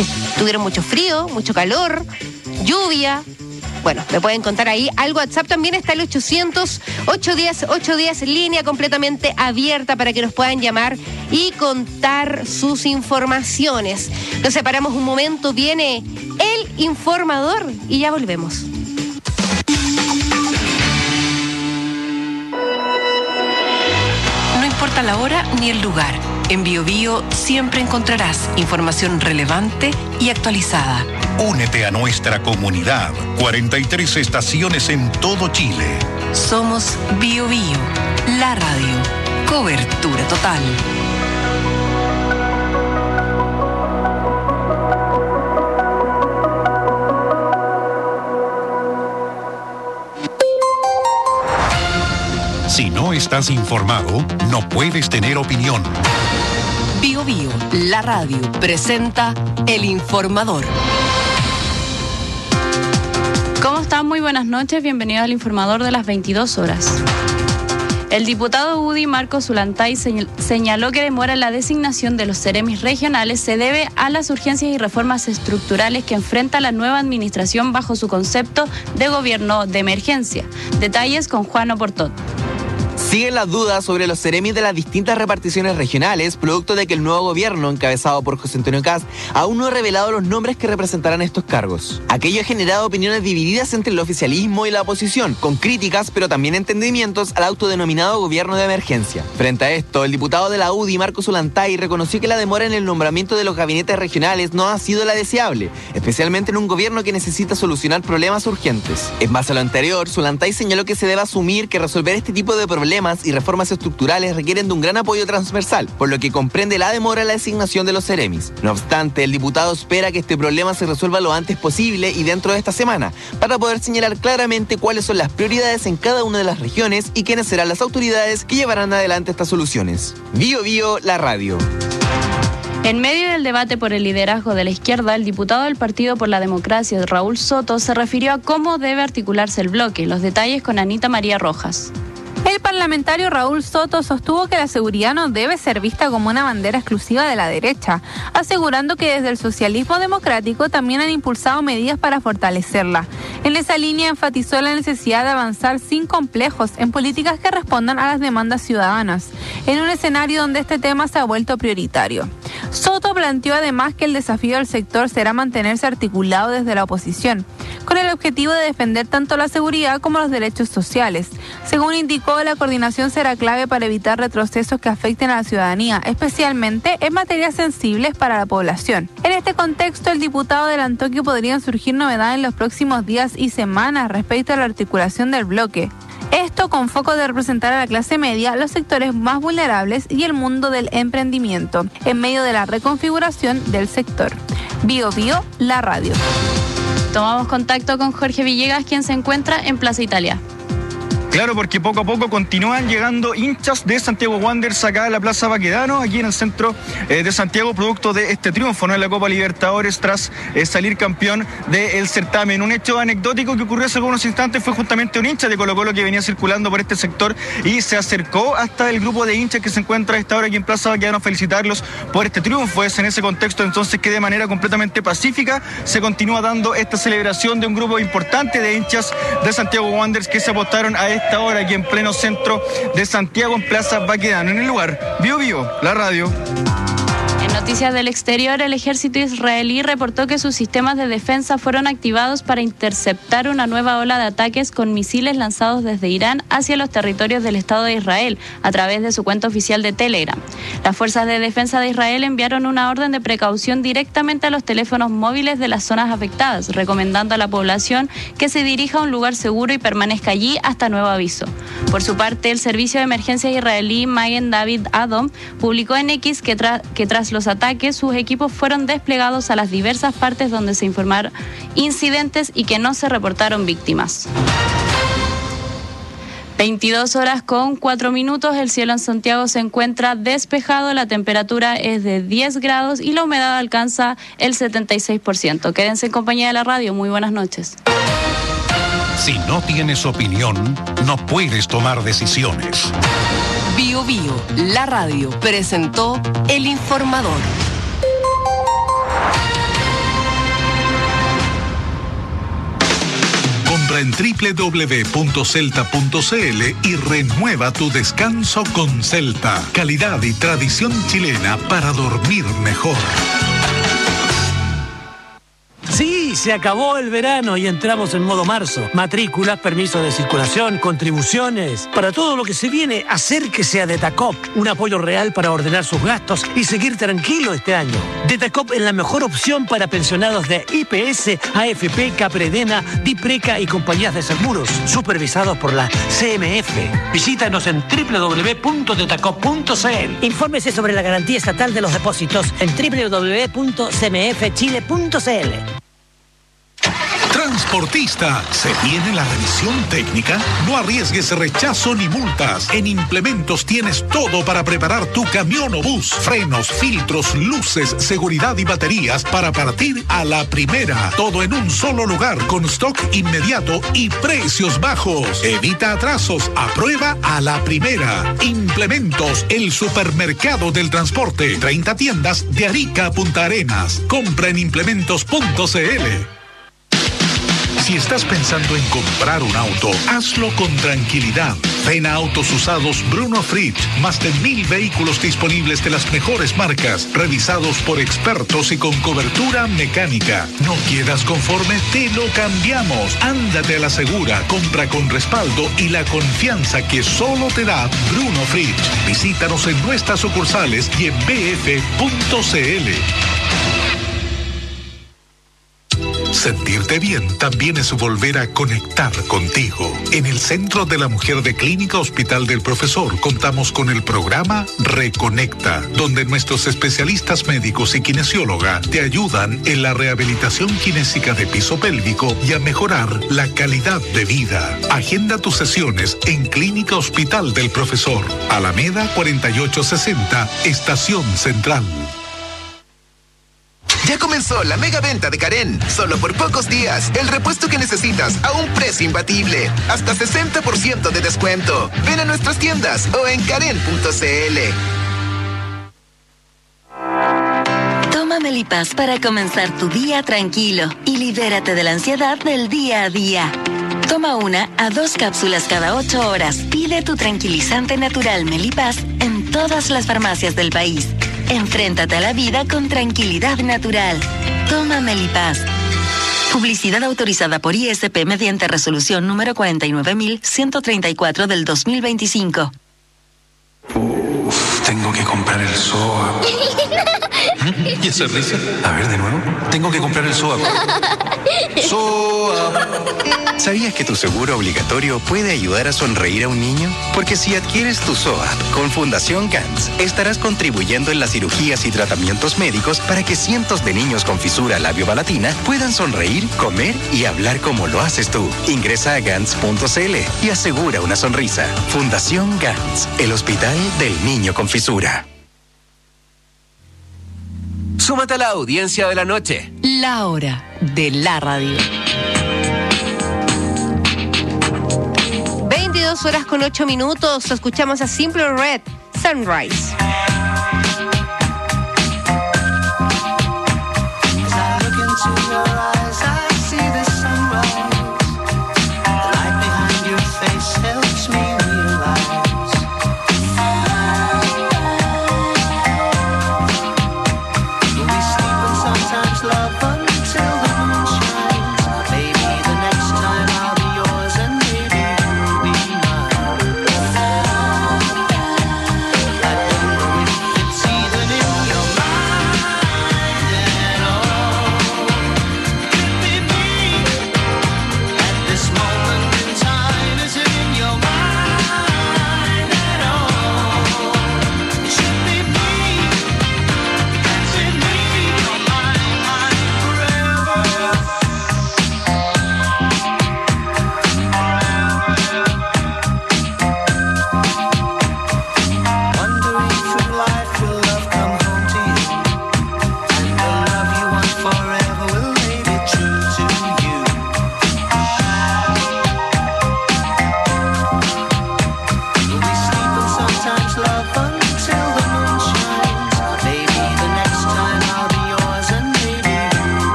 si tuvieron mucho frío, mucho calor, lluvia. Bueno, me pueden contar ahí. Al WhatsApp también está el 800-810-810, línea completamente abierta para que nos puedan llamar y contar sus informaciones. Nos separamos un momento, viene el informador y ya volvemos. No importa la hora ni el lugar. En BioBio siempre encontrarás información relevante y actualizada. Únete a nuestra comunidad. 43 estaciones en todo Chile. Somos BioBio, la radio. Cobertura total. Si no estás informado, no puedes tener opinión. BioBio, la radio, presenta El Informador. ¿Cómo están? Muy buenas noches, bienvenidos al Informador de las 22 horas. El diputado UDI Marco Zulantay señaló que demora en la designación de los seremis regionales se debe a las urgencias y reformas estructurales que enfrenta la nueva administración bajo su concepto de gobierno de emergencia. Detalles con Juan Oportot. Siguen las dudas sobre los seremis de las distintas reparticiones regionales, producto de que el nuevo gobierno, encabezado por José Antonio Kast, aún no ha revelado los nombres que representarán estos cargos. Aquello ha generado opiniones divididas entre el oficialismo y la oposición, con críticas pero también entendimientos al autodenominado gobierno de emergencia. Frente a esto, el diputado de la UDI, Marco Zulantay, reconoció que la demora en el nombramiento de los gabinetes regionales no ha sido la deseable, especialmente en un gobierno que necesita solucionar problemas urgentes. En base a lo anterior, Zulantay señaló que se debe asumir que resolver este tipo de problemas y reformas estructurales requieren de un gran apoyo transversal, por lo que comprende la demora en la designación de los seremis. No obstante, el diputado espera que este problema se resuelva lo antes posible y dentro de esta semana, para poder señalar claramente cuáles son las prioridades en cada una de las regiones y quiénes serán las autoridades que llevarán adelante estas soluciones. BioBio, la radio. En medio del debate por el liderazgo de la izquierda, el diputado del Partido por la Democracia, Raúl Soto, se refirió a cómo debe articularse el bloque. Los detalles con Anita María Rojas. El parlamentario Raúl Soto sostuvo que la seguridad no debe ser vista como una bandera exclusiva de la derecha, asegurando que desde el socialismo democrático también han impulsado medidas para fortalecerla. En esa línea enfatizó la necesidad de avanzar sin complejos en políticas que respondan a las demandas ciudadanas, en un escenario donde este tema se ha vuelto prioritario. Soto planteó además que el desafío del sector será mantenerse articulado desde la oposición, con el objetivo de defender tanto la seguridad como los derechos sociales. Según indicó, la coordinación será clave para evitar retrocesos que afecten a la ciudadanía, especialmente en materias sensibles para la población. En este contexto, el diputado adelantó que podrían surgir novedades en los próximos días y semanas respecto a la articulación del bloque. Esto con foco de representar a la clase media, los sectores más vulnerables y el mundo del emprendimiento, en medio de la reconfiguración del sector. BioBio, la radio. Tomamos contacto con Jorge Villegas, quien se encuentra en Plaza Italia. Claro, porque poco a poco continúan llegando hinchas de Santiago Wanderers acá a la Plaza Baquedano, aquí en el centro de Santiago, producto de este triunfo, ¿no?, en la Copa Libertadores tras salir campeón del certamen. Un hecho anecdótico que ocurrió hace algunos instantes fue justamente un hincha de Colo-Colo que venía circulando por este sector y se acercó hasta el grupo de hinchas que se encuentra a esta hora aquí en Plaza Baquedano a felicitarlos por este triunfo. Es en ese contexto entonces que de manera completamente pacífica se continúa dando esta celebración de un grupo importante de hinchas de Santiago Wanderers que se apostaron a esta hora aquí en pleno centro de Santiago, en Plaza Baquedano. En el lugar, BioBio, la radio. En noticias del exterior, el ejército israelí reportó que sus sistemas de defensa fueron activados para interceptar una nueva ola de ataques con misiles lanzados desde Irán hacia los territorios del Estado de Israel a través de su cuenta oficial de Telegram. Las fuerzas de defensa de Israel enviaron una orden de precaución directamente a los teléfonos móviles de las zonas afectadas, recomendando a la población que se dirija a un lugar seguro y permanezca allí hasta nuevo aviso. Por su parte, el servicio de emergencia israelí Magen David Adom publicó en X que tras los ataques, sus equipos fueron desplegados a las diversas partes donde se informaron incidentes y que no se reportaron víctimas. 22 horas con 4 minutos, el cielo en Santiago se encuentra despejado, la temperatura es de 10 grados y la humedad alcanza el 76%. Quédense en compañía de la radio, muy buenas noches. Si no tienes opinión, no puedes tomar decisiones. BioBio, la radio, presentó El Informador. www.celta.cl y renueva tu descanso con Celta. Calidad y tradición chilena para dormir mejor. Sí, se acabó el verano y entramos en modo marzo. Matrículas, permisos de circulación, contribuciones. Para todo lo que se viene, acérquese a Detacop. Un apoyo real para ordenar sus gastos y seguir tranquilo este año. Detacop es la mejor opción para pensionados de IPS, AFP, Capredena, Dipreca y compañías de seguros, supervisados por la CMF. Visítanos en www.detacop.cl. Infórmese sobre la garantía estatal de los depósitos en www.cmfchile.cl. Transportista, ¿se viene la revisión técnica? No arriesgues rechazo ni multas. En Implementos tienes todo para preparar tu camión o bus. Frenos, filtros, luces, seguridad y baterías para partir a la primera. Todo en un solo lugar con stock inmediato y precios bajos. Evita atrasos. Aprueba a la primera. Implementos, el supermercado del transporte. 30 tiendas de Arica a Punta Arenas. Compra en implementos.cl. Si estás pensando en comprar un auto, hazlo con tranquilidad. Ven a Autos Usados Bruno Fritsch. Más de 1,000 vehículos disponibles de las mejores marcas, revisados por expertos y con cobertura mecánica. ¿No quedas conforme? Te lo cambiamos. Ándate a la segura, compra con respaldo y la confianza que solo te da Bruno Fritsch. Visítanos en nuestras sucursales y en bf.cl. Sentirte bien también es volver a conectar contigo. En el Centro de la Mujer de Clínica Hospital del Profesor contamos con el programa Reconecta, donde nuestros especialistas médicos y kinesióloga te ayudan en la rehabilitación kinésica de piso pélvico y a mejorar la calidad de vida. Agenda tus sesiones en Clínica Hospital del Profesor, Alameda 4860, Estación Central. Ya comenzó la mega venta de Karen. Solo por pocos días, el repuesto que necesitas a un precio imbatible. Hasta 60% de descuento. Ven a nuestras tiendas o en karen.cl. Toma Melipaz para comenzar tu día tranquilo y libérate de la ansiedad del día a día. Toma 1 a 2 cápsulas cada 8 horas. Pide tu tranquilizante natural Melipaz en todas las farmacias del país. Enfréntate a la vida con tranquilidad natural. Toma Melipaz. Publicidad autorizada por ISP mediante resolución número 49.134 del 2025. Tengo que comprar el SOAP. ¿Y esa risa? A ver, de nuevo. Tengo que comprar el SOAP. SOAP. ¿Sabías que tu seguro obligatorio puede ayudar a sonreír a un niño? Porque si adquieres tu SOAP con Fundación GANS, estarás contribuyendo en las cirugías y tratamientos médicos para que cientos de niños con fisura labiopalatina puedan sonreír, comer y hablar como lo haces tú. Ingresa a GANS.cl y asegura una sonrisa. Fundación GANS, el hospital del niño con fisura. Súmate a la audiencia de la noche. La hora de la radio. 22 horas con 8 minutos. Escuchamos a Simple Red, Sunrise.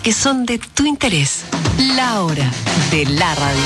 que son de tu interés. La hora de la radio.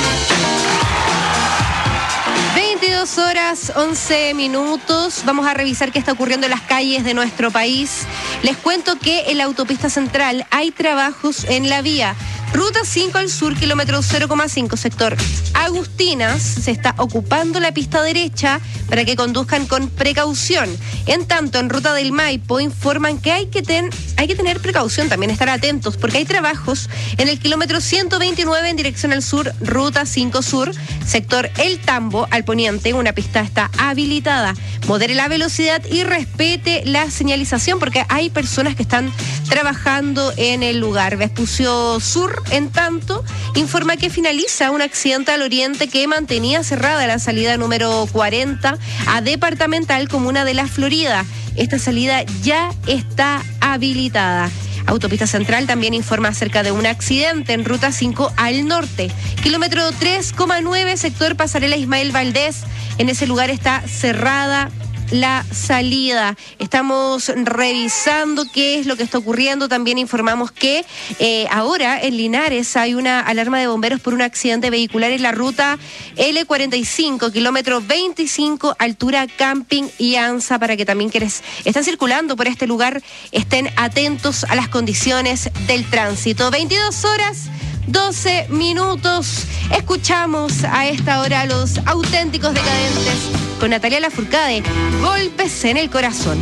22 horas 11 minutos. Vamos a revisar qué está ocurriendo en las calles de nuestro país. Les cuento que en la autopista central hay trabajos en la vía. Ruta 5 al sur, kilómetro 0,5, sector Agustinas. Se está ocupando la pista derecha para que conduzcan con precaución. En tanto, en Ruta del Maipo informan que hay que tener precaución, también estar atentos, porque hay trabajos en el kilómetro 129 en dirección al sur, Ruta 5 Sur, sector El Tambo, al poniente. Una pista está habilitada. Modere la velocidad y respete la señalización, porque hay personas que están trabajando en el lugar. Vespucio Sur, en tanto, informa que finaliza un accidente al oriente que mantenía cerrada la salida número 40 a Departamental, comuna de La Florida. Esta salida ya está habilitada. Autopista Central también informa acerca de un accidente en Ruta 5 al norte. Kilómetro 3,9, sector Pasarela Ismael Valdés. En ese lugar está cerrada la salida. Estamos revisando qué es lo que está ocurriendo. También informamos que ahora en Linares hay una alarma de bomberos por un accidente vehicular en la ruta L45, kilómetro 25, altura Camping y Anza, para que también quienes están circulando por este lugar estén atentos a las condiciones del tránsito. 22 horas 12 minutos. Escuchamos a esta hora a Los Auténticos Decadentes con Natalia Lafourcade, Golpes en el Corazón.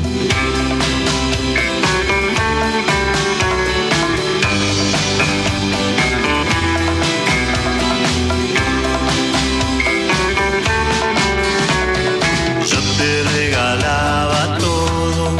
Yo te regalaba todo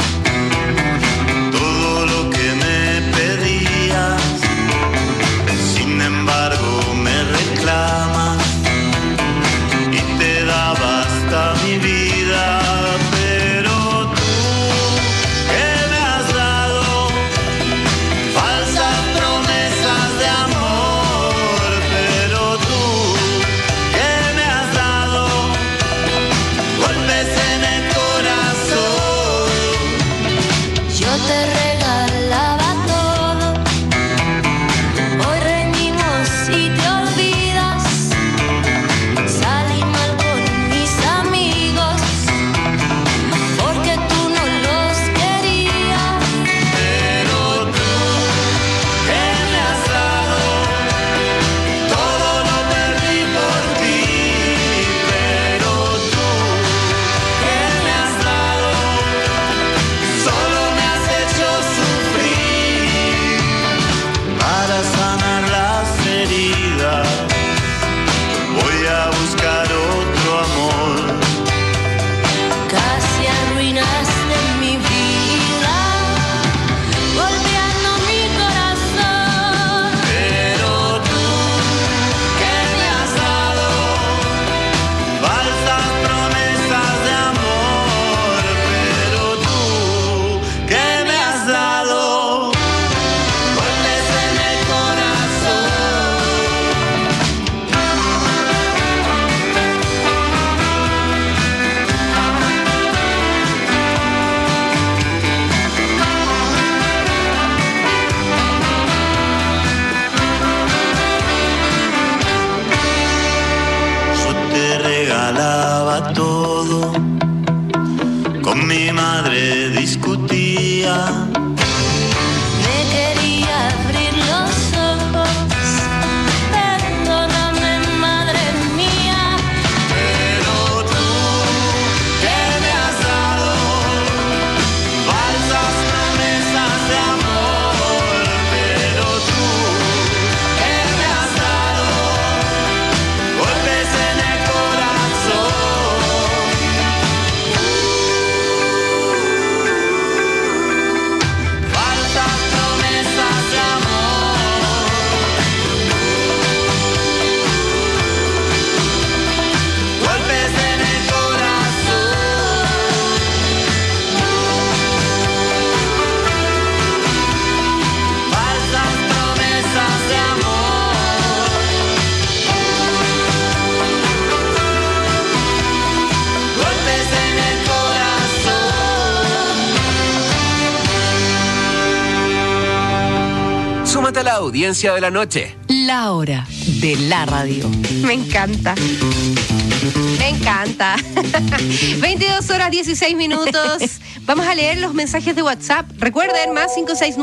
lo que me pedías. Sin embargo me reclamas y te daba hasta mi vida. Pero tú, ¿qué me has dado? Falsas promesas de amor. Pero tú, ¿qué me has dado? Golpes en el corazón. Yo te regalaba todo, hoy reñimos y te olvidas. Salí mal con mis amigos, porque tú no los querías. Pero tú, ¿qué me has dado? Todo lo perdí por ti. Pero tú, ¿qué me has dado? Solo me has hecho sufrir. Para sanar las heridas voy a buscar otro amor. Casi arruinaste mi vida, golpeando mi corazón. Pero tú, ¿qué me has dado? Falsas promesas de amor. Pero tú, ¿qué me has dado? Golpes en el corazón. Yo te regalaba todo, con mi madre discutía. Me quería abrir los ojos, perdóname, madre mía. Pero tú, ¿qué me has dado? Falsas promesas de amor. Pero tú, ¿qué me has dado? Golpes en el corazón. Súmate a la audiencia de la noche. La hora de la radio. Me encanta. Me encanta. 22 horas 16 minutos. Vamos a leer los mensajes de WhatsApp. Recuerden, más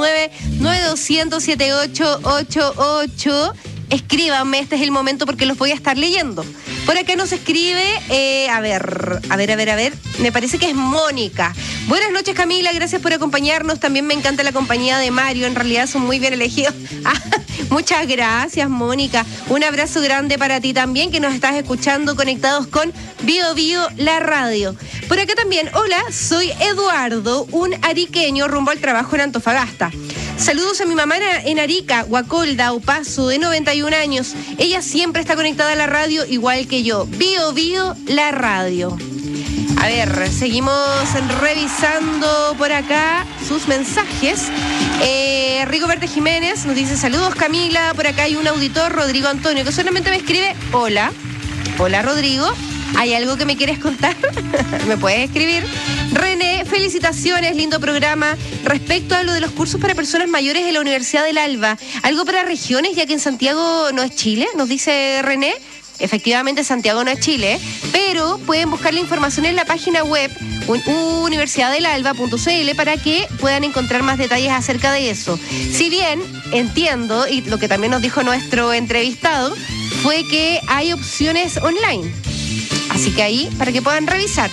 569-9200-7888. Escríbanme, este es el momento porque los voy a estar leyendo. Por acá nos escribe, a ver. Me parece que es Mónica. Buenas noches, Camila, gracias por acompañarnos. También me encanta la compañía de Mario, en realidad son muy bien elegidos. Muchas gracias, Mónica. Un abrazo grande para ti también, que nos estás escuchando conectados con Bio Bio, la radio. Por acá también, hola, soy Eduardo, un ariqueño rumbo al trabajo en Antofagasta. Saludos a mi mamá en Arica, Guacolda, Opaso, de 91 años. Ella siempre está conectada a la radio, igual que yo. Bio Bio, la radio. A ver, seguimos revisando por acá sus mensajes. Rigoberto Jiménez nos dice, saludos, Camila. Por acá hay un auditor, Rodrigo Antonio, que solamente me escribe, hola. Hola, Rodrigo. ¿Hay algo que me quieres contar? ¿Me puedes escribir? René, felicitaciones, lindo programa. Respecto a lo de los cursos para personas mayores en la Universidad del Alba, ¿algo para regiones, ya que en Santiago no es Chile? Nos dice René. Efectivamente, Santiago no es Chile, pero pueden buscar la información en la página web universidaddelalba.cl para que puedan encontrar más detalles acerca de eso. Si bien entiendo, y lo que también nos dijo nuestro entrevistado, fue que hay opciones online. Así que ahí, para que puedan revisar.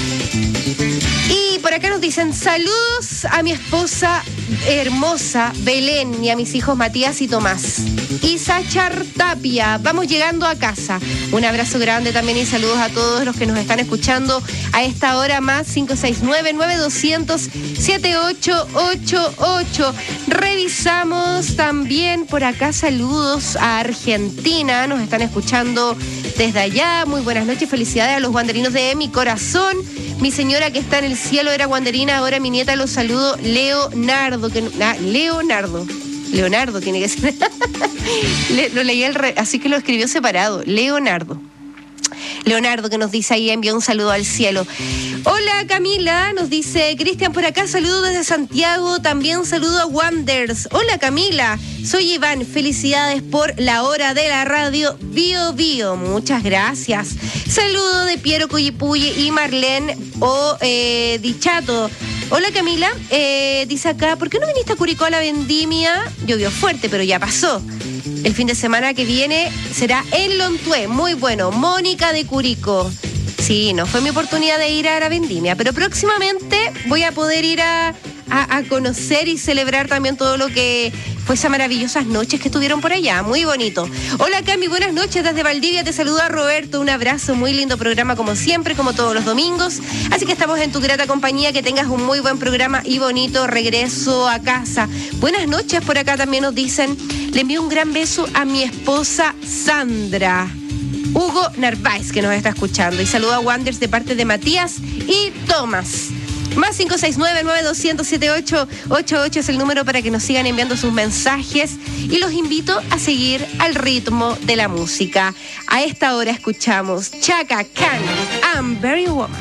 Y por acá nos dicen, saludos a mi esposa hermosa Belén y a mis hijos Matías y Tomás. Isachar Tapia, vamos llegando a casa. Un abrazo grande también y saludos a todos los que nos están escuchando a esta hora, más 569-9200-7888. Revisamos también por acá saludos a Argentina, nos están escuchando desde allá. Muy buenas noches, felicidades a los guanderinos de mi corazón. Mi señora que está en el cielo era guanderina, ahora mi nieta los saludo, Leonardo. Leonardo tiene que ser. Lo leí así que lo escribió separado. Leonardo que nos dice ahí, envió un saludo al cielo. Hola, Camila, nos dice Cristian por acá, saludo desde Santiago, también saludo a Wanders. Hola, Camila, soy Iván, felicidades por la hora de la radio Bio Bio, muchas gracias. Saludo de Piero Cuyipulli y Marlene Dichato. Hola, Camila, dice acá, ¿por qué no viniste a Curicó a la vendimia? Llovió fuerte, pero ya pasó. El fin de semana que viene será en Lontué, muy bueno. Mónica de Curicó. Sí, no fue mi oportunidad de ir a la vendimia, pero próximamente voy a poder ir a conocer y celebrar también todo lo que fue esas maravillosas noches que estuvieron por allá. Muy bonito. Hola, Cami, buenas noches desde Valdivia. Te saluda Roberto. Un abrazo, muy lindo programa como siempre, como todos los domingos. Así que estamos en tu grata compañía. Que tengas un muy buen programa y bonito regreso a casa. Buenas noches, por acá también nos dicen. Le envío un gran beso a mi esposa Sandra. Hugo Narváez, que nos está escuchando. Y saludo a Wanders de parte de Matías y Tomás. Más 569-9200-7888 es el número para que nos sigan enviando sus mensajes. Y los invito a seguir al ritmo de la música. A esta hora escuchamos Chaka Khan, I'm Very Woman.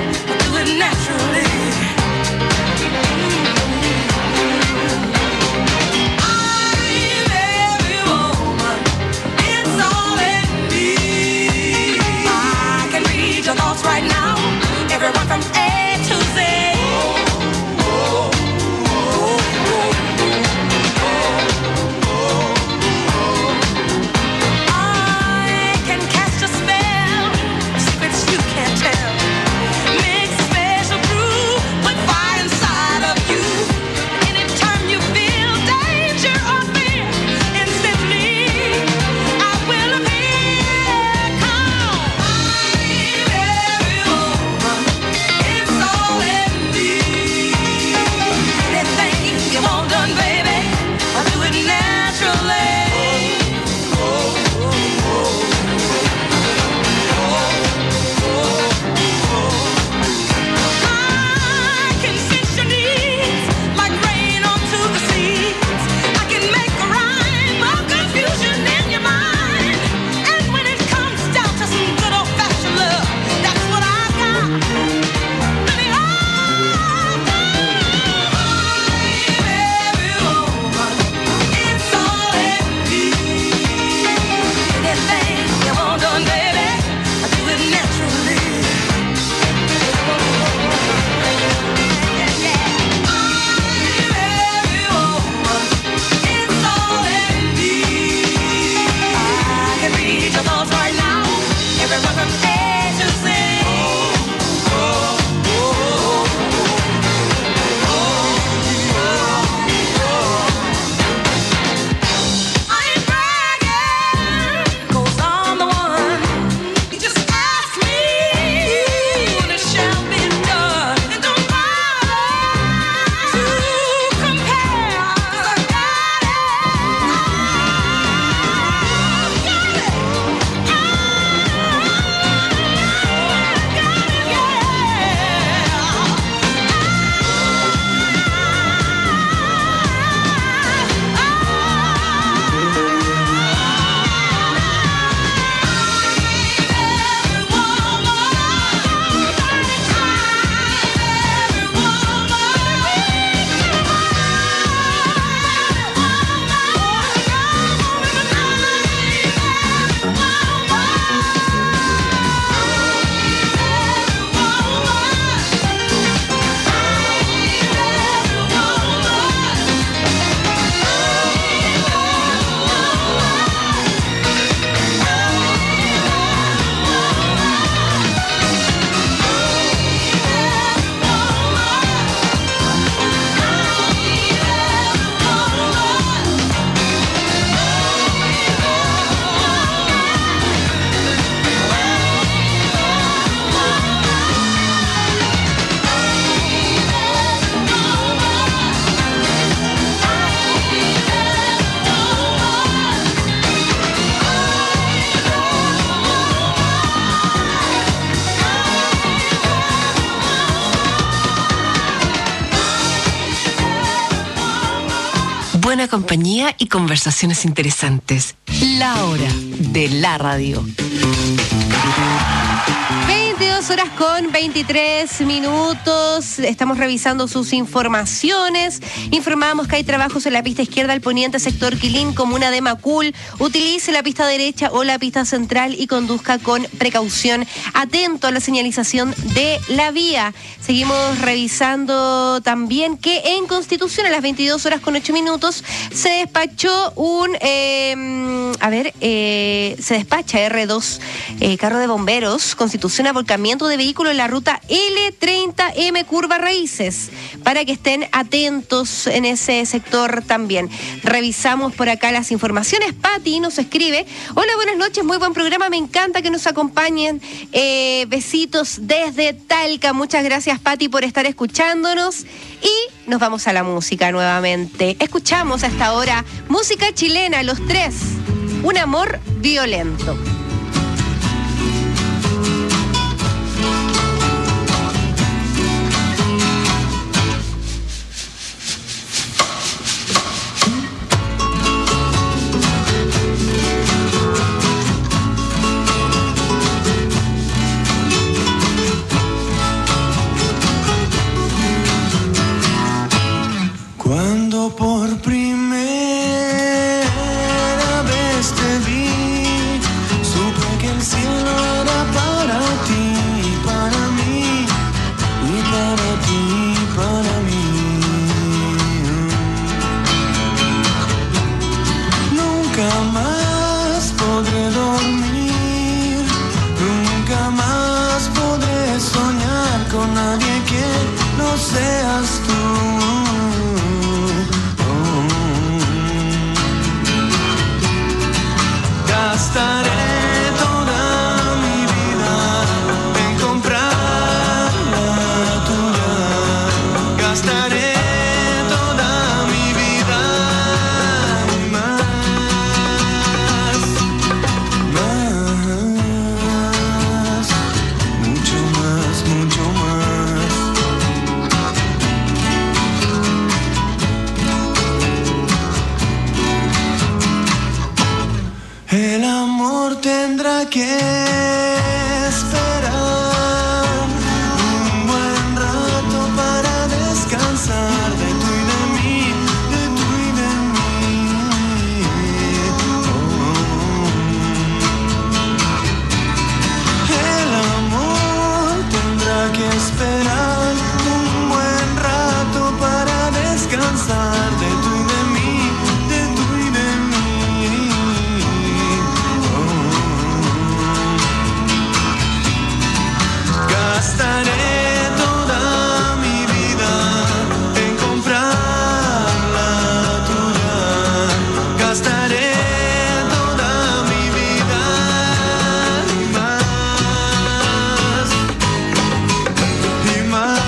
Naturally. buena compañía y conversaciones interesantes. La hora de la radio. 22:23. Estamos revisando sus informaciones. Informamos que hay trabajos en la pista izquierda al poniente sector Quilín, comuna de Macul. Utilice la pista derecha o la pista central y conduzca con precaución. Atento a la señalización de la vía. Seguimos revisando también que en Constitución a las 22:08 se despachó se despacha R2 carro de bomberos. Constitución a volcamiento de vehículo en la ruta L30M Curva Raíces, para que estén atentos en ese sector también. Revisamos por acá las informaciones. Pati nos escribe: hola, buenas noches, muy buen programa, me encanta que nos acompañen, besitos desde Talca. Muchas gracias, Pati, por estar escuchándonos, y nos vamos a la música nuevamente. Escuchamos hasta ahora música chilena, Los Tres, Un amor violento. Cuando por primera vez te vi, supe que el cielo era para ti, para mí, y para ti, para mí. Nunca más podré dormir, nunca más podré soñar con nadie que no seas tú. Gastaré toda mi vida en comprar la tuya. Gastaré toda mi vida y más, mucho más, mucho más. El amor tendrá que esperar un buen rato para descansar de tú y de mí, de tú y de mí. El amor tendrá que esperar un buen rato para descansar de tú y de mí, de tú y de mí. Gastaré toda mi vida en comprar la tuya. Gastaré toda mi vida y más, y más.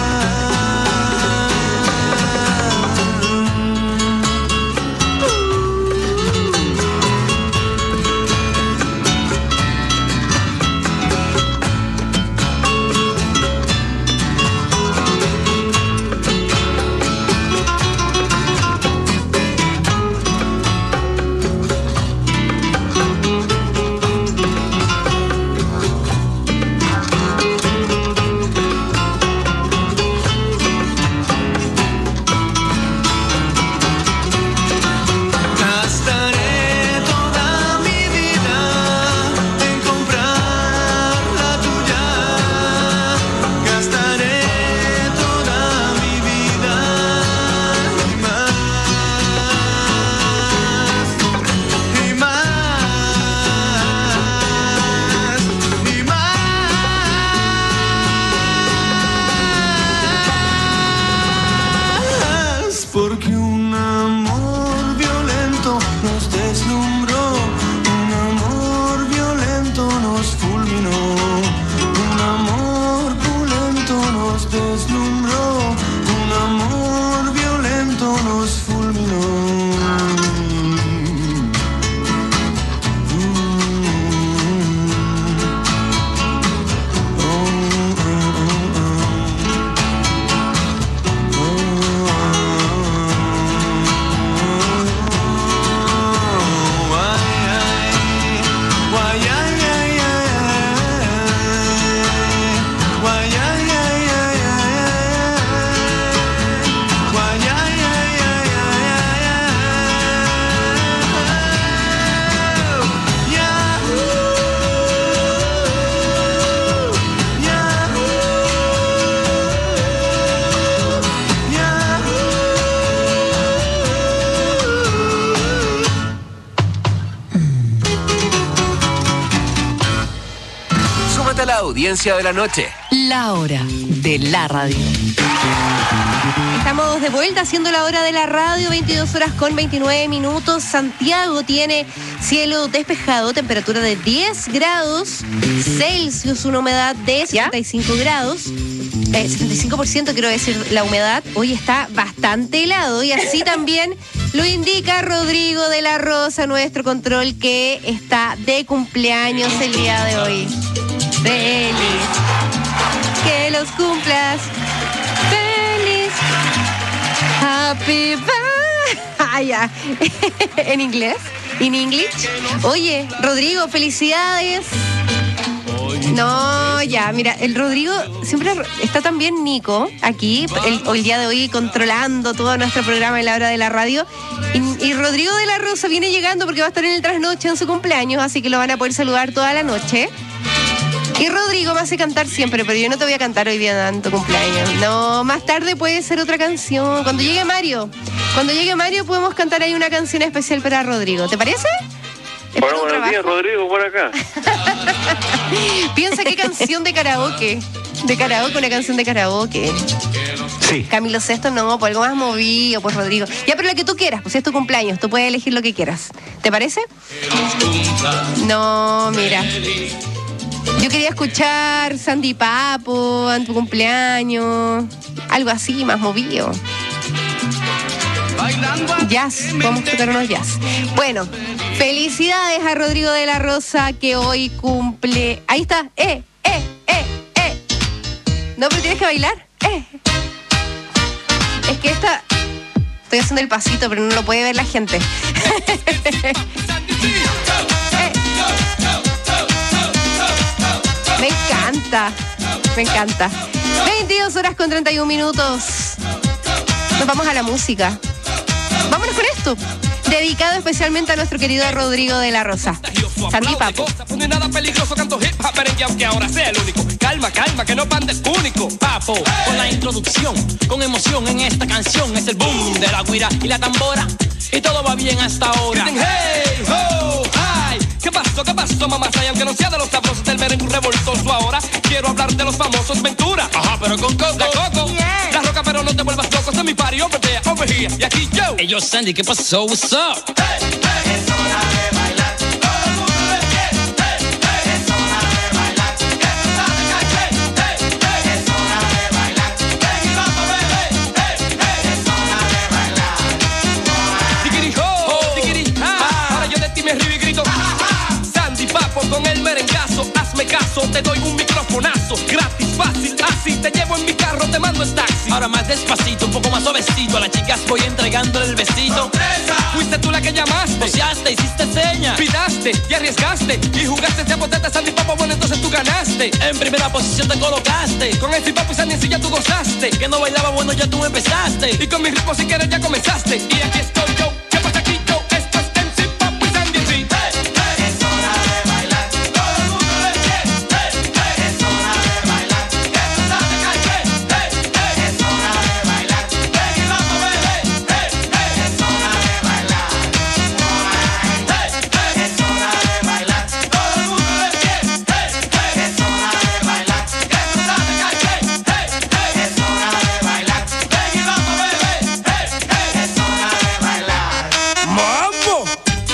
Gastaré toda mi vida en comprar la tuya. Gastaré toda mi vida y más, y más, y más. Porque un amor violento nos deslumbró, un amor violento nos fulminó, un amor violento nos deslumbró, un amor violento nos fulminó. audiencia de la noche. La hora de la radio. Estamos de vuelta haciendo la hora de la radio, 22 horas con 29 minutos. Santiago tiene cielo despejado, temperatura de 10 grados Celsius, una humedad de 75 grados. 75% quiero decir la humedad. Hoy está bastante helado y así también lo indica Rodrigo de la Rosa, nuestro control, que está de cumpleaños el día de hoy. Feliz, que los cumplas. Feliz, happy birthday. Ah, ya. ¿En inglés? ¿In English? Oye, Rodrigo, felicidades. No, ya, mira, el Rodrigo siempre está también Nico aquí, el día de hoy controlando todo nuestro programa en la hora de la radio. Y Rodrigo de la Rosa viene llegando porque va a estar en el trasnoche en su cumpleaños, así que lo van a poder saludar toda la noche. Y Rodrigo me hace cantar siempre, pero yo no te voy a cantar hoy día en tu cumpleaños. No, más tarde puede ser otra canción. Cuando llegue Mario podemos cantar ahí una canción especial para Rodrigo. ¿Te parece? Bueno, buenos días, Rodrigo, por acá. Piensa qué canción de karaoke. Una canción de karaoke. Sí. Camilo Sesto, no, pues algo más movido, pues Rodrigo. Ya, pero lo que tú quieras, pues es tu cumpleaños, tú puedes elegir lo que quieras. ¿Te parece? No, mira. Yo quería escuchar Sandy Papo en tu cumpleaños. Algo así, más movido. Jazz, vamos a tocar unos jazz. Bueno, felicidades a Rodrigo de la Rosa, que hoy cumple. Ahí está, No, pero tienes que bailar. Es que estoy haciendo el pasito, pero no lo puede ver la gente. Me encanta. 22 horas con 31 minutos. Nos vamos a la música. Vámonos con esto. Dedicado especialmente a nuestro querido Rodrigo de la Rosa. Sandy Papo. No hay nada peligroso, canto hip hop, y aunque ahora sea el único. Calma, que no pan del único. Papo, con la introducción, con emoción en esta canción. Es el boom de la guira y la tambora. Y todo va bien hasta ahora. Dicen hey, ho, ay. ¿Qué pasó, mamá? Y aunque no sea de los sabrosos del merengue revoltoso ahora, quiero hablar de los famosos Ventura. Ajá, pero con coco. De coco. Yeah. La roca, pero no te vuelvas loco. De mi party, over there, over here. Y aquí yo. Hey, yo, Sandy, ¿qué pasó? What's up? Hey, es hora de bailar. Todo el mundo de pie. Es hora de bailar. Que tú sabes que es hora de bailar. Ven y vamos, bebé. Es hora de bailar. Tiquiri ho, tiquiri ha. Ahora yo de ti me río y grito. Sandy Papo con el merengazo. Hazme caso, te doy un microfonazo. Gratis, fácil, así te llevo en mi carro, te mando el taxi. Ahora más despacito, un poco más suavecito. A las chicas voy entregándole el besito. ¡Sorpresa! Fuiste tú la que llamaste. Boceaste, hiciste señas. Pitaste y arriesgaste. Y jugaste ese potete, Sandy Papo, bueno, entonces tú ganaste. En primera posición te colocaste. Con el Papo y Sandy en ya tú gozaste. Que no bailaba, bueno, ya tú empezaste. Y con mi ritmo si quieres ya comenzaste. Y aquí estoy yo. ¿Qué pasa aquí yo? Esto es MC Papo y Sandy en sí. Es hora de bailar. Todo el mundo de pie. Es hora de bailar. Que tú sabes que es hora de bailar. Ven y vamos, bebé. Es hora de bailar. Es hora de bailar. Todo el mundo de pie. Es hora de bailar. Que tú sabes que es hora de bailar. Ven y vamos, bebé. Es hora de bailar. ¡Mambo!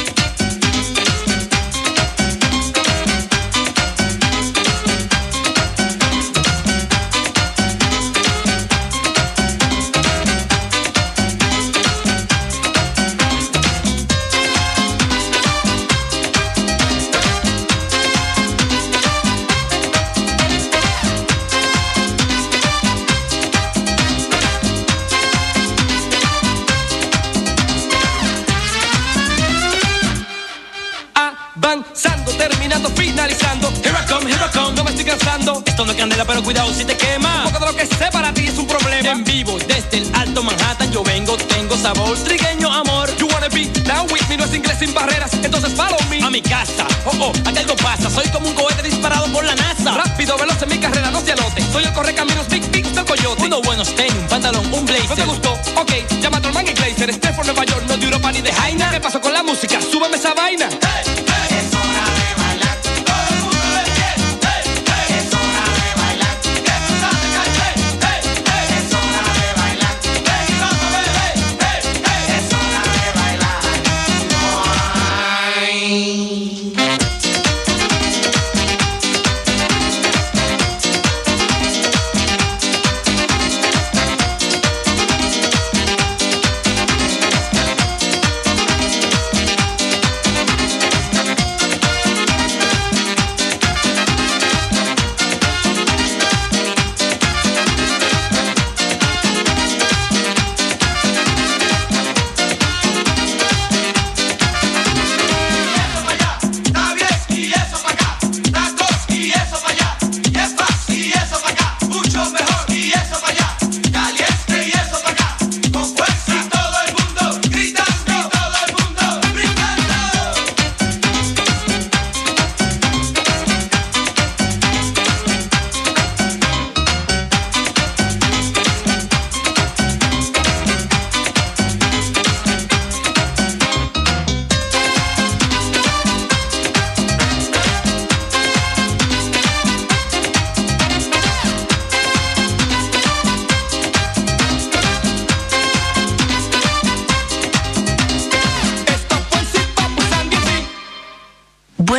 Avanzando, terminando, finalizando. Here I come, no me estoy cansando. Esto no es candela, pero cuidado si te quema. Un poco de lo que sé para ti es un problema. En vivo, desde el Alto Manhattan yo vengo, tengo sabor, trigueño amor. You wanna be down with me, no es inglés sin barreras, entonces follow me. A mi casa, aquí algo pasa, soy como un cohete disparado por la NASA. Rápido, veloz en mi carrera, no se anote. Soy el correcaminos, big del coyote. Unos buenos tenis, un pantalón, un blazer. ¿No te gustó? Ok, llama a tu hermano y Glazer. Estoy por Nueva York, no de Europa ni de Jaina. ¿Qué pasó con la música? Súbeme esa vaina. Es hora de bailar. Todo el mundo de pie. Es hora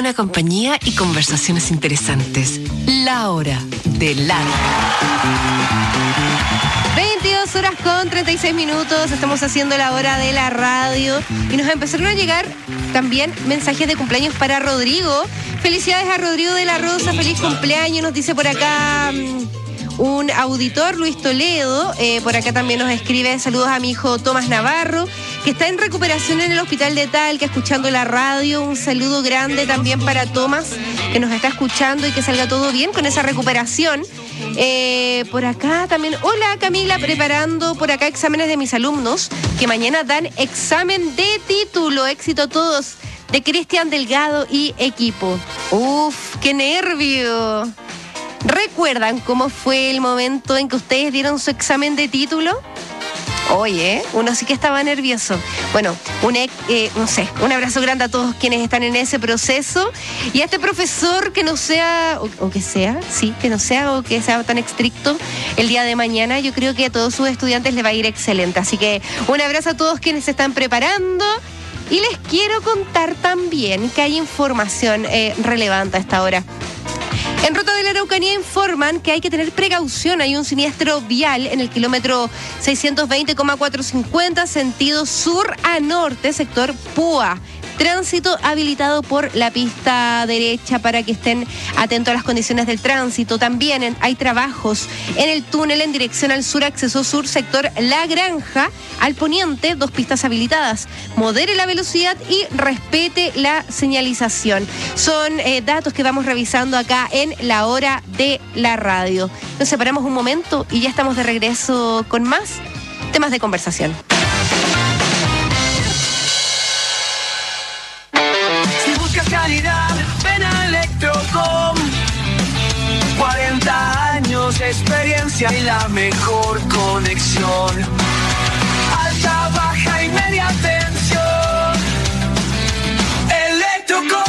buena compañía y conversaciones interesantes. La hora de la... 22 horas con 36 minutos, estamos haciendo la hora de la radio y nos empezaron a llegar también mensajes de cumpleaños para Rodrigo. Felicidades a Rodrigo de la Rosa, feliz cumpleaños, nos dice por acá un auditor, Luis Toledo. Por acá también nos escribe saludos a mi hijo Tomás Navarro, que está en recuperación en el hospital de Talca, escuchando la radio. Un saludo grande también para Tomás, que nos está escuchando y que salga todo bien con esa recuperación. Por acá también, hola Camila, preparando por acá exámenes de mis alumnos, que mañana dan examen de título. Éxito a todos, de Cristian Delgado y equipo. Uf, qué nervio. ¿Recuerdan cómo fue el momento en que ustedes dieron su examen de título? Oye, uno sí que estaba nervioso. Bueno, un abrazo grande a todos quienes están en ese proceso. Y a este profesor que no sea, o que sea tan estricto el día de mañana, yo creo que a todos sus estudiantes les va a ir excelente. Así que un abrazo a todos quienes se están preparando. Y les quiero contar también que hay información relevante a esta hora. En Ruta de la Araucanía informan que hay que tener precaución. Hay un siniestro vial en el kilómetro 620,450, sentido sur a norte, sector Púa. Tránsito habilitado por la pista derecha para que estén atentos a las condiciones del tránsito. También hay trabajos en el túnel en dirección al sur, acceso sur, sector La Granja. Al poniente, 2 pistas habilitadas. Modere la velocidad y respete la señalización. Son datos que vamos revisando acá en la hora de la radio. Nos separamos un momento y ya estamos de regreso con más temas de conversación. Calidad, ven a Electrocom. 40 años de experiencia y la mejor conexión. Alta, baja y media tensión. Electrocom.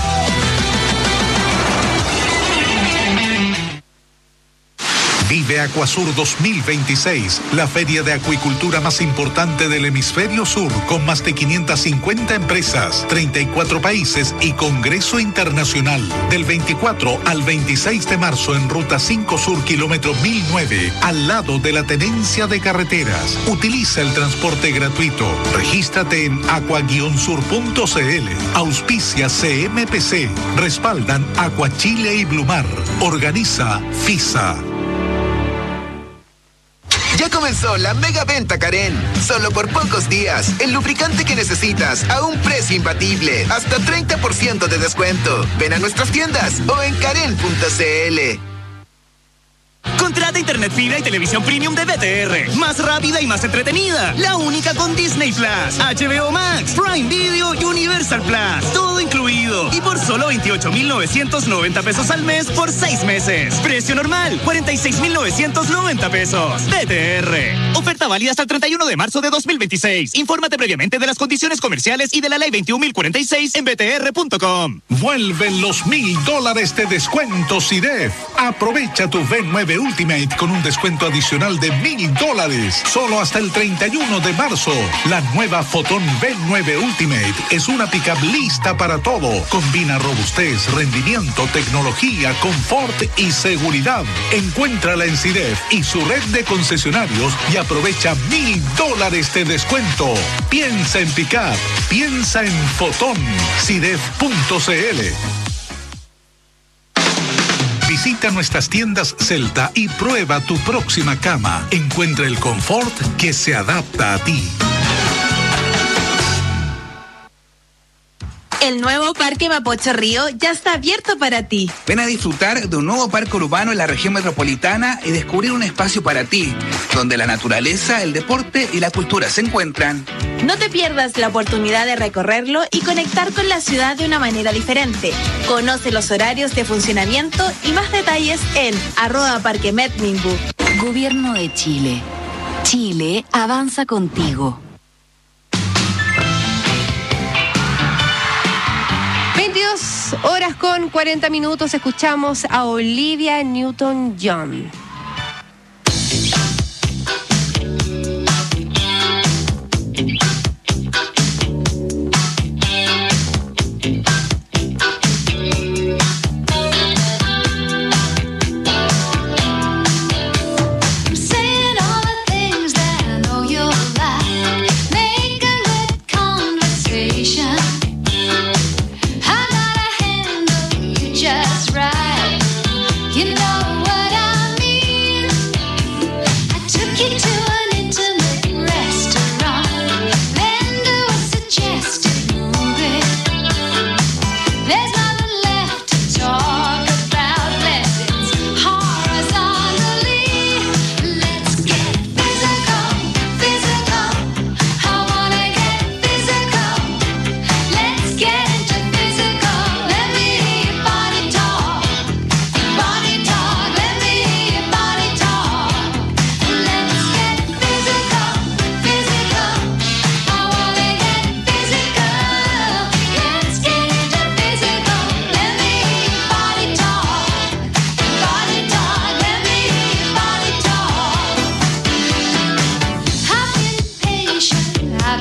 Vive Acuasur 2026, la feria de acuicultura más importante del hemisferio sur, con más de 550 empresas, 34 países y congreso internacional. Del 24 al 26 de marzo en Ruta 5 Sur, kilómetro 1009, al lado de la tenencia de carreteras. Utiliza el transporte gratuito. Regístrate en aqua-sur.cl. Auspicia CMPC. Respaldan Acuachile y Blumar. Organiza FISA. Ya comenzó la mega venta Karen. Solo por pocos días. El lubricante que necesitas a un precio imbatible. Hasta 30% de descuento. Ven a nuestras tiendas o en karen.cl. Contrata internet fibra y televisión premium de BTR. Más rápida y más entretenida. La única con Disney Plus, HBO Max, Prime Video y Universal Plus. Todo incluido. Y por solo 28,990 pesos al mes por 6 meses. Precio normal, 46,990 pesos. BTR. Oferta válida hasta el 31 de marzo de 2026. Infórmate previamente de las condiciones comerciales y de la ley 21.046 en btr.com. Vuelven los $1,000 de descuento CIDEF. Aprovecha tu V9 Ultimate con un descuento adicional de $1,000. Solo hasta el 31 de marzo. La nueva Fotón V9 Ultimate es una pickup lista para todo. Combina robustez, rendimiento, tecnología, confort y seguridad. Encuéntrala en CIDEF y su red de concesionarios y aprovecha $1,000 de descuento. Piensa en pickup, piensa en Fotón. CIDEF.cl. Visita nuestras tiendas Celta y prueba tu próxima cama. Encuentra el confort que se adapta a ti. El nuevo Parque Mapocho Río ya está abierto para ti. Ven a disfrutar de un nuevo parque urbano en la región metropolitana y descubrir un espacio para ti, donde la naturaleza, el deporte y la cultura se encuentran. No te pierdas la oportunidad de recorrerlo y conectar con la ciudad de una manera diferente. Conoce los horarios de funcionamiento y más detalles en @parquemetminbu. Gobierno de Chile. Chile avanza contigo. 22 horas con 40 minutos, escuchamos a Olivia Newton-John.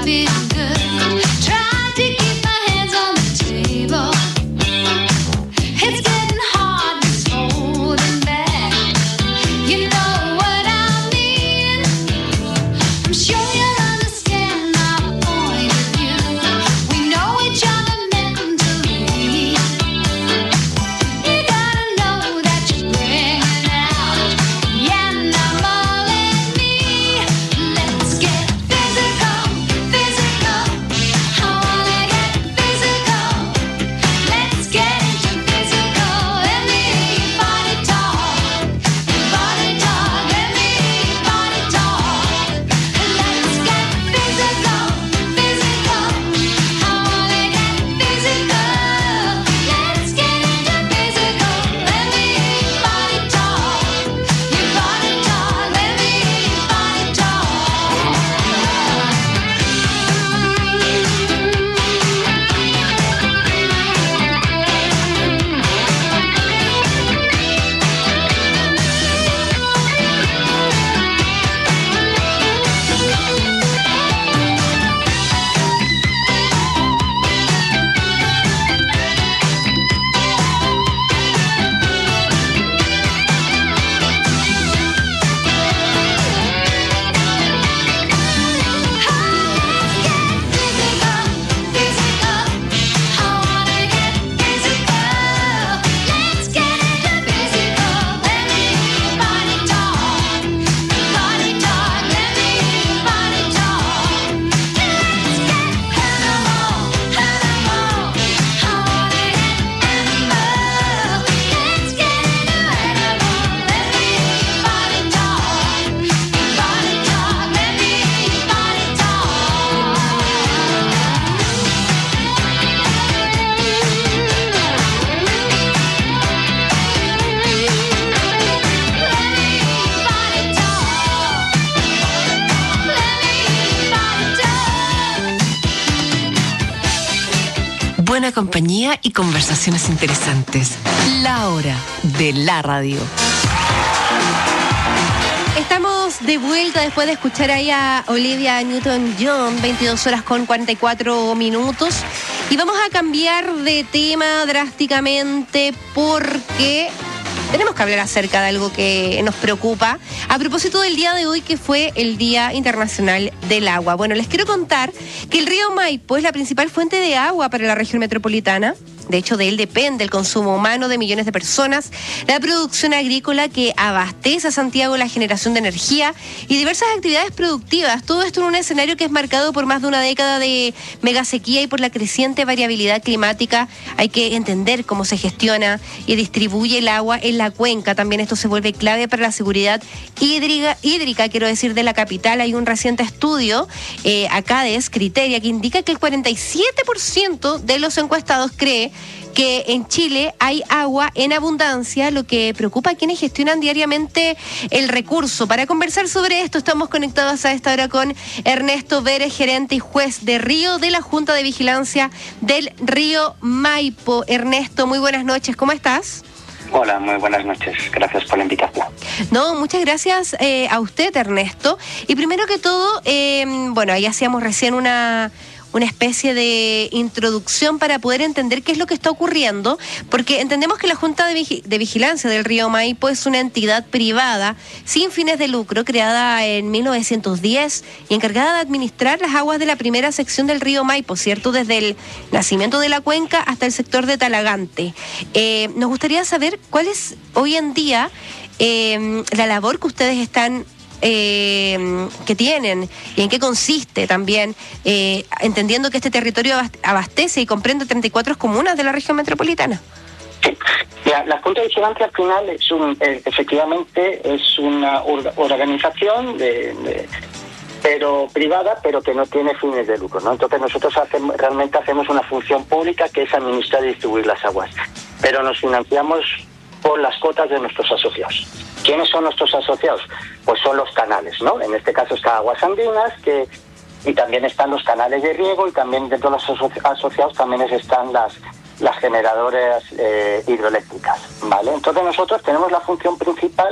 Buena compañía y conversaciones interesantes. La hora de la radio. Estamos de vuelta después de escuchar ahí a Olivia Newton-John, 22:44. Y vamos a cambiar de tema drásticamente porque tenemos que hablar acerca de algo que nos preocupa. A propósito del día de hoy, que fue el Día Internacional del Agua. Bueno, les quiero contar que el río Maipo es la principal fuente de agua para la región metropolitana. De hecho, de él depende el consumo humano de millones de personas, la producción agrícola que abastece a Santiago, la generación de energía y diversas actividades productivas. Todo esto en un escenario que es marcado por más de una década de megasequía y por la creciente variabilidad climática. Hay que entender cómo se gestiona y distribuye el agua en la cuenca. También esto se vuelve clave para la seguridad hídrica, quiero decir, de la capital. Hay un reciente estudio, ACADES, Criteria, que indica que el 47% de los encuestados cree que en Chile hay agua en abundancia, lo que preocupa a quienes gestionan diariamente el recurso. Para conversar sobre esto estamos conectados a esta hora con Ernesto Vélez, gerente y juez de Río de la Junta de Vigilancia del río Maipo. Ernesto, muy buenas noches, ¿cómo estás? Hola, muy buenas noches. Gracias por la invitación. No, muchas gracias a usted, Ernesto. Y primero que todo, bueno, ahí hacíamos recién una especie de introducción para poder entender qué es lo que está ocurriendo, porque entendemos que la Junta de Vigilancia del río Maipo es una entidad privada sin fines de lucro creada en 1910 y encargada de administrar las aguas de la primera sección del río Maipo, ¿cierto? Desde el nacimiento de la cuenca hasta el sector de Talagante. Nos gustaría saber cuál es hoy en día la labor que ustedes están que tienen y en qué consiste también, entendiendo que este territorio abastece y comprende 34 comunas de la región metropolitana. Sí. La Junta de Vigilancia al final efectivamente es una organización pero privada, pero que no tiene fines de lucro, ¿no? Entonces nosotros realmente hacemos una función pública que es administrar y distribuir las aguas, pero nos financiamos por las cuotas de nuestros asociados. ¿Quiénes son nuestros asociados? Pues son los canales, ¿no? En este caso está Aguas Andinas, y también están los canales de riego, y también dentro de los asociados también están las generadoras hidroeléctricas, ¿vale? Entonces nosotros tenemos la función principal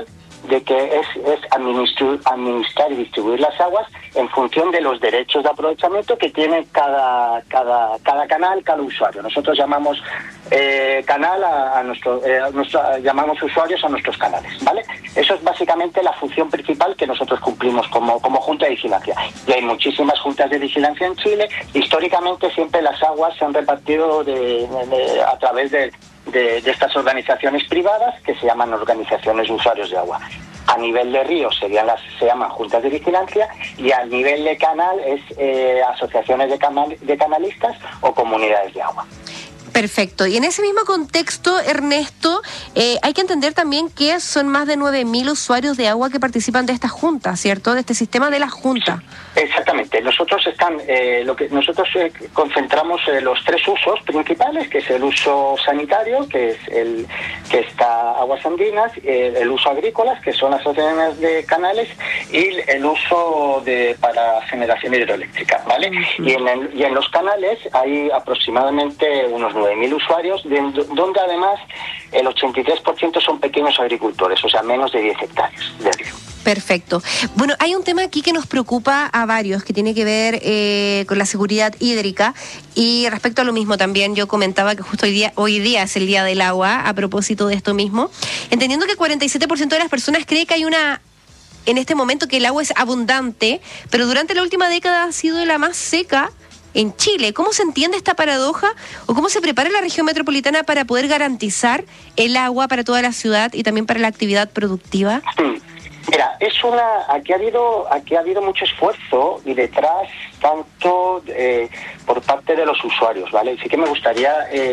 es administrar y distribuir las aguas en función de los derechos de aprovechamiento que tiene cada canal, cada usuario. Nosotros llamamos canal llamamos usuarios a nuestros canales, ¿vale? Eso es básicamente la función principal que nosotros cumplimos como Junta de Vigilancia. Y hay muchísimas juntas de vigilancia en Chile. Históricamente siempre las aguas se han repartido a través de estas organizaciones privadas que se llaman organizaciones de usuarios de agua. A nivel de río se llaman juntas de vigilancia, y a nivel de canal es asociaciones de canalistas o comunidades de agua. Perfecto. Y en ese mismo contexto, Ernesto, hay que entender también que son más de 9.000 usuarios de agua que participan de esta junta, ¿cierto? De este sistema de la junta. Exactamente. Nosotros concentramos los tres usos principales, que es el uso sanitario, que es que está Aguas Andinas, el uso agrícolas, que son asociaciones de canales, y el uso para generación hidroeléctrica, ¿vale? Y en los canales hay aproximadamente unos 9.000 usuarios, donde además el 83% son pequeños agricultores, o sea, menos de 10 hectáreas de río. Perfecto. Bueno, hay un tema aquí que nos preocupa a varios, que tiene que ver con la seguridad hídrica, y respecto a lo mismo también yo comentaba que justo hoy día es el Día del Agua, a propósito de esto mismo, entendiendo que el 47% de las personas cree que hay en este momento que el agua es abundante, pero durante la última década ha sido la más seca en Chile. ¿Cómo se entiende esta paradoja o cómo se prepara la región metropolitana para poder garantizar el agua para toda la ciudad y también para la actividad productiva? Mira, aquí ha habido mucho esfuerzo y detrás tanto por parte de los usuarios, ¿vale? Y sí que me gustaría,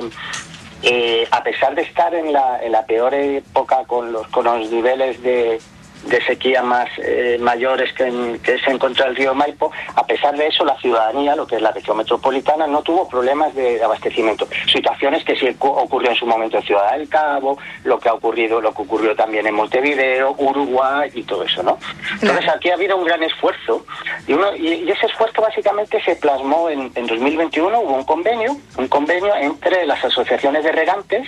a pesar de estar en la peor época con los niveles de sequía más mayores que se encuentra el río Maipo, a pesar de eso la ciudadanía, lo que es la región metropolitana, no tuvo problemas de abastecimiento. Situaciones que sí ocurrió en su momento en Ciudad del Cabo, lo que ocurrió también en Montevideo, Uruguay y todo eso, ¿no? Entonces aquí ha habido un gran esfuerzo y ese esfuerzo básicamente se plasmó en 2021. Hubo un convenio entre las asociaciones de regantes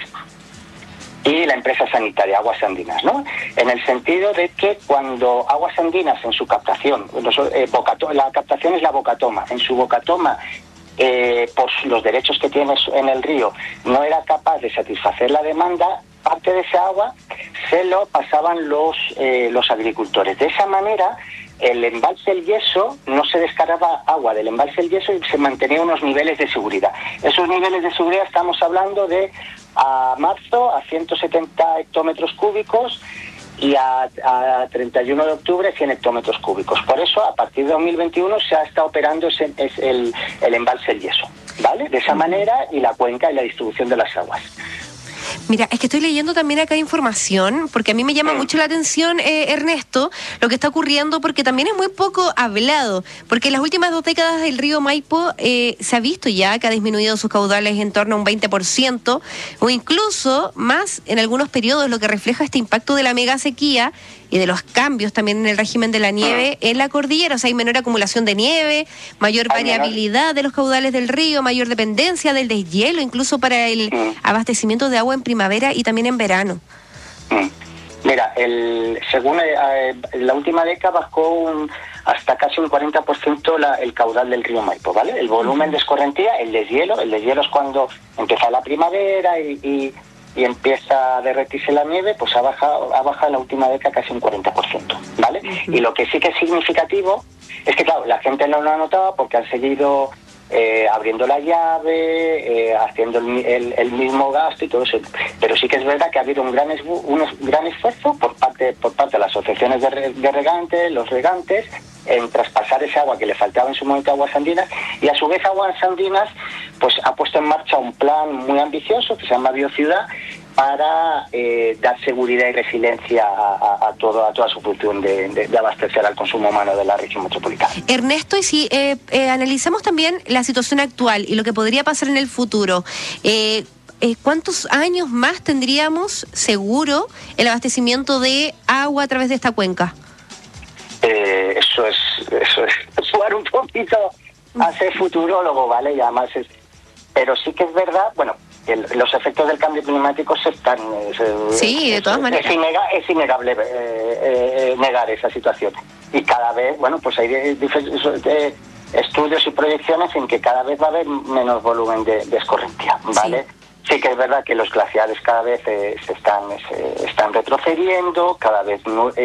y la empresa sanitaria Aguas Andinas, ¿no? En el sentido de que cuando Aguas Andinas en su captación, la captación es la bocatoma, en su bocatoma, por los derechos que tiene en el río, no era capaz de satisfacer la demanda, parte de esa agua se lo pasaban los agricultores. De esa manera, el embalse El Yeso, no se descargaba agua del embalse El Yeso y se mantenía unos niveles de seguridad. Esos niveles de seguridad estamos hablando de a marzo a 170 hectómetros cúbicos y a 31 de octubre 100 hectómetros cúbicos. Por eso, a partir de 2021 se ha estado operando el embalse El Yeso, ¿vale? De esa manera, y la cuenca y la distribución de las aguas. Mira, es que estoy leyendo también acá información, porque a mí me llama mucho la atención, Ernesto, lo que está ocurriendo, porque también es muy poco hablado, porque en las últimas 2 décadas el río Maipo se ha visto ya que ha disminuido sus caudales en torno a un 20%, o incluso más en algunos periodos, lo que refleja este impacto de la mega sequía y de los cambios también en el régimen de la nieve en la cordillera. O sea, hay menor acumulación de nieve, mayor variabilidad de los caudales del río, mayor dependencia del deshielo, incluso para el abastecimiento de agua en primavera y también en verano. Mira, según la última década bajó hasta casi un 40% el caudal del río Maipo, ¿vale? El volumen de escorrentía, el deshielo es cuando empieza la primavera y empieza a derretirse la nieve, pues ha bajado en la última década casi un 40%, ¿vale? Y lo que sí que es significativo es que, claro, la gente no lo ha notado porque han seguido abriendo la llave, haciendo el mismo gasto y todo eso. Pero sí que es verdad que ha habido un gran esfuerzo por parte de las asociaciones de regantes, los regantes, en traspasar esa agua que le faltaba en su momento a Aguas Andinas, y a su vez Aguas Andinas pues ha puesto en marcha un plan muy ambicioso que se llama Biociudad para dar seguridad y resiliencia a toda su función de abastecer al consumo humano de la región metropolitana. Ernesto, y si analizamos también la situación actual y lo que podría pasar en el futuro, ¿cuántos años más tendríamos seguro el abastecimiento de agua a través de esta cuenca? Eso es jugar un poquito a ser futurólogo, ¿vale? Y además pero sí que es verdad, bueno, los efectos del cambio climático se están... Sí, de todas maneras. Es innegable negar esa situación. Y cada vez, bueno, pues hay estudios y proyecciones en que cada vez va a haber menos volumen de escorrentía, ¿vale? Sí que es verdad que los glaciares cada vez se están retrocediendo, cada vez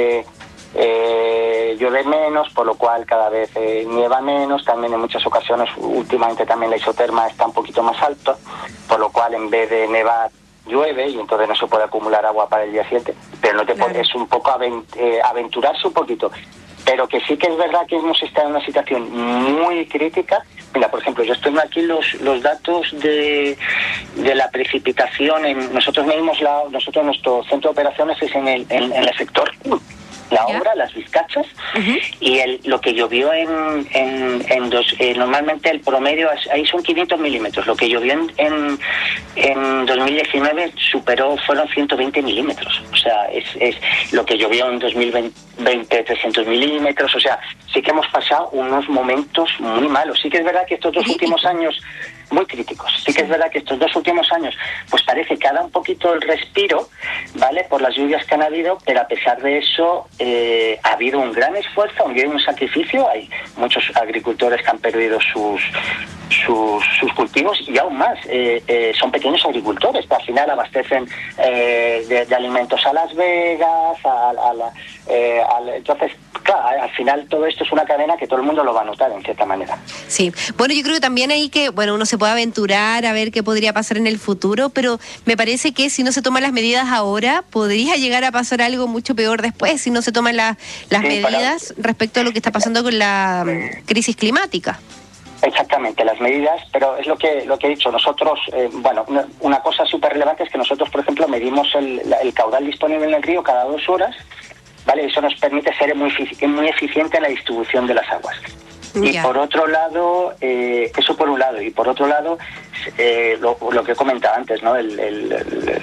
llueve menos, por lo cual cada vez nieva menos. También en muchas ocasiones, últimamente también la isoterma está un poquito más alta, por lo cual en vez de nevar llueve y entonces no se puede acumular agua para el día siguiente, pero no te es un poco aventurarse un poquito. Pero que sí que es verdad que hemos estado en una situación muy crítica. Mira, por ejemplo, yo estoy aquí los datos de la precipitación. Nosotros medimos nuestro centro de operaciones es en el sector la obra, las Vizcachas, y lo que llovió normalmente el promedio ahí son 500 milímetros. Lo que llovió en 2019 fueron 120 milímetros. O sea, es lo que llovió en 2020 300 milímetros. O sea, sí que hemos pasado unos momentos muy malos. Sí que es verdad que estos dos últimos años muy críticos. Sí que es verdad que estos 2 últimos años pues parece que ha dado un poquito el respiro, ¿vale? Por las lluvias que han habido, pero a pesar de eso ha habido un gran esfuerzo, ha habido un sacrificio. Hay muchos agricultores que han perdido sus cultivos y aún más son pequeños agricultores que al final abastecen de alimentos a Las Vegas, entonces, claro, al final todo esto es una cadena que todo el mundo lo va a notar en cierta manera. Sí, bueno, yo creo que también hay que, uno se puede aventurar a ver qué podría pasar en el futuro, pero me parece que si no se toman las medidas ahora, podría llegar a pasar algo mucho peor después, si no se toman las medidas respecto a lo que está pasando con la crisis climática. Exactamente, las medidas, pero es lo que he dicho. Nosotros, una cosa súper relevante es que nosotros, por ejemplo, medimos el caudal disponible en el río cada 2 horas, ¿vale? Eso nos permite ser muy eficiente en la distribución de las aguas. Y por otro lado, eso por un lado, y por otro lado, lo que comentaba antes, ¿no? El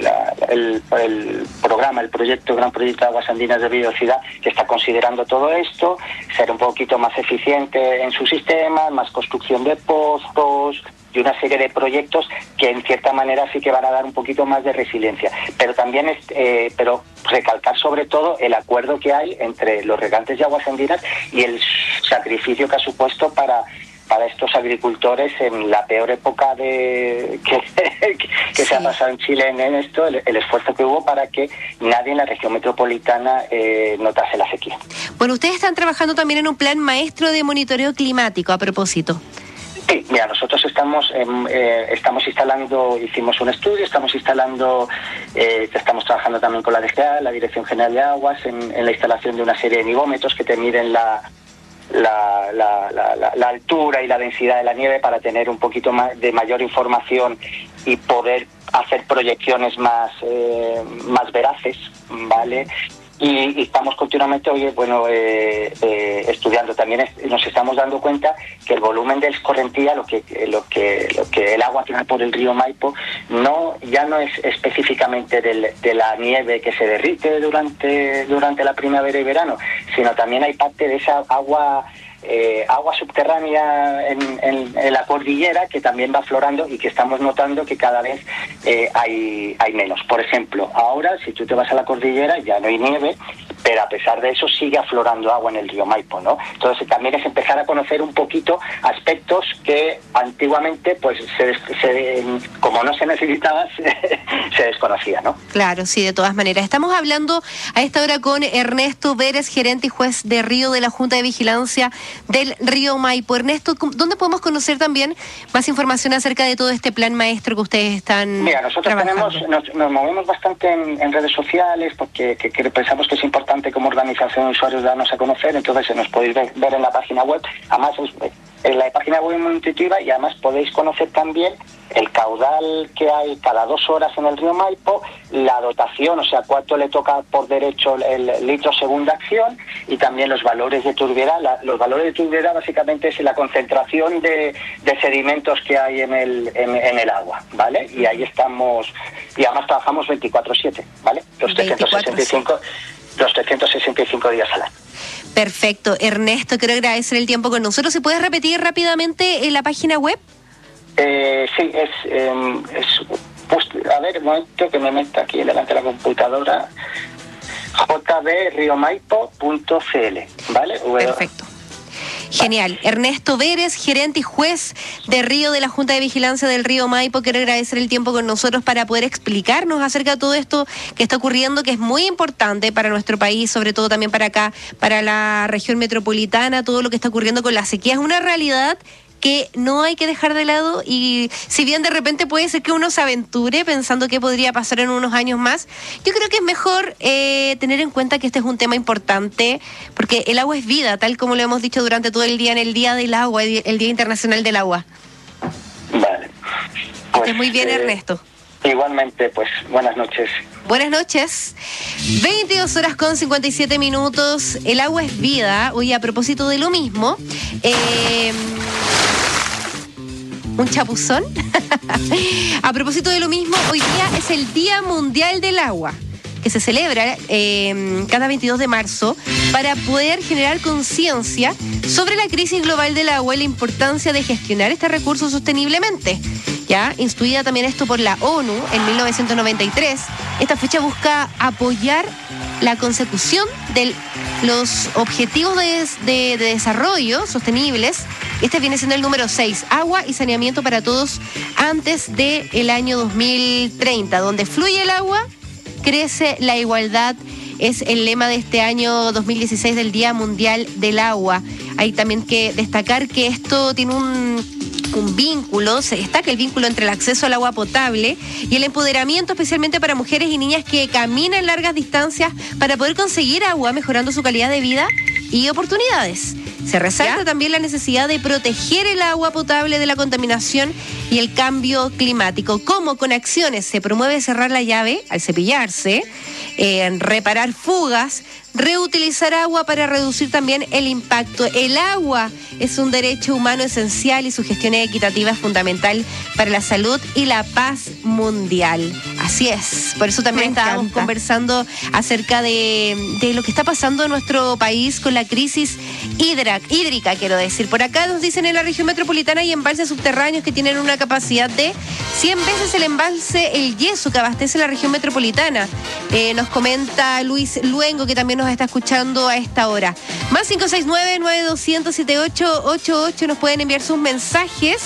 gran proyecto de Aguas Andinas de Biodiversidad, que está considerando todo esto, ser un poquito más eficiente en su sistema, más construcción de pozos y una serie de proyectos que en cierta manera sí que van a dar un poquito más de resiliencia. Pero también pero recalcar sobre todo el acuerdo que hay entre los regantes de aguas andinas y el sacrificio que ha supuesto para estos agricultores en la peor época que se ha pasado en Chile en esto, el esfuerzo que hubo para que nadie en la región metropolitana notase la sequía. Bueno, ustedes están trabajando también en un plan maestro de monitoreo climático, a propósito. Sí, mira, nosotros estamos instalando, hicimos un estudio, estamos trabajando también con la DGA, la Dirección General de Aguas, en la instalación de una serie de nivómetros que te miden la altura y la densidad de la nieve para tener un poquito más de mayor información y poder hacer proyecciones más veraces, ¿vale? Y estamos continuamente estudiando. También nos estamos dando cuenta que el volumen de escorrentía, lo que el agua que va por el río Maipo, ya no es específicamente de la nieve que se derrite durante la primavera y verano, sino también hay parte de esa agua subterránea en la cordillera que también va aflorando y que estamos notando que cada vez hay menos. Por ejemplo, ahora si tú te vas a la cordillera ya no hay nieve, pero a pesar de eso sigue aflorando agua en el río Maipo, ¿no? Entonces también es empezar a conocer un poquito aspectos que antiguamente, pues como no se necesitaba, se desconocía, ¿no? Claro, sí, de todas maneras. Estamos hablando a esta hora con Ernesto Vélez, gerente y juez de río de la Junta de Vigilancia del río Maipo. Ernesto, ¿dónde podemos conocer también más información acerca de todo este plan maestro que ustedes están Mira, nosotros nos movemos bastante en redes sociales porque pensamos que es importante como organización de usuarios darnos a conocer, entonces nos podéis ver en la página web. Además, la página web es muy intuitiva y además podéis conocer también el caudal que hay cada 2 horas en el río Maipo, la dotación, o sea, cuánto le toca por derecho el litro según acción, y también los valores de turbiedad. Los valores de turbiedad básicamente es la concentración de sedimentos que hay en el agua, ¿vale? Y ahí estamos, y además trabajamos 24/7, ¿vale? Los 365 días al año. Perfecto. Ernesto, quiero agradecer el tiempo con nosotros. ¿Se puede repetir rápidamente la página web? Sí, es Pues, a ver, un momento que me meta aquí delante de la computadora. jbriomaipo.cl, ¿vale? Perfecto. Genial. Ernesto Vélez, gerente y juez de Río de la Junta de Vigilancia del Río Maipo, quiero agradecer el tiempo con nosotros para poder explicarnos acerca de todo esto que está ocurriendo, que es muy importante para nuestro país, sobre todo también para acá, para la región metropolitana, todo lo que está ocurriendo con la sequía. Es una realidad que no hay que dejar de lado, y si bien de repente puede ser que uno se aventure pensando qué podría pasar en unos años más, yo creo que es mejor tener en cuenta que este es un tema importante, porque el agua es vida, tal como lo hemos dicho durante todo el día en el Día del Agua, el Día Internacional del Agua. Vale. Pues, muy bien, Ernesto. Igualmente, pues buenas noches. Buenas noches. 22:57. El agua es vida. Hoy, a propósito de lo mismo, un chapuzón. A propósito de lo mismo, hoy día es el Día Mundial del Agua, que se celebra cada 22 de marzo para poder generar conciencia sobre la crisis global del agua y la importancia de gestionar este recurso sosteniblemente. Ya, instituida también esto por la ONU en 1993, esta fecha busca apoyar la consecución de los objetivos de desarrollo sostenibles. Este viene siendo el número 6, agua y saneamiento para todos antes del año 2030. Donde fluye el agua, crece la igualdad, es el lema de este año 2016 del Día Mundial del Agua. Hay también que destacar que esto tiene un vínculo, se destaca el vínculo entre el acceso al agua potable y el empoderamiento, especialmente para mujeres y niñas que caminan largas distancias para poder conseguir agua, mejorando su calidad de vida y oportunidades. Se resalta también la necesidad de proteger el agua potable de la contaminación y el cambio climático. Como con acciones se promueve cerrar la llave al cepillarse, reparar fugas, reutilizar agua para reducir también el impacto. El agua es un derecho humano esencial y su gestión equitativa es fundamental para la salud y la paz mundial. Así es. Por eso también estábamos conversando acerca de lo que está pasando en nuestro país con la crisis hídrica, quiero decir. Por acá nos dicen en la región metropolitana hay embalses subterráneos que tienen una capacidad de 100 veces el embalse El Yeso, que abastece la región metropolitana. Nos comenta Luis Luengo, que también nos está escuchando a esta hora. Más 569-9200-7888, nos pueden enviar sus mensajes.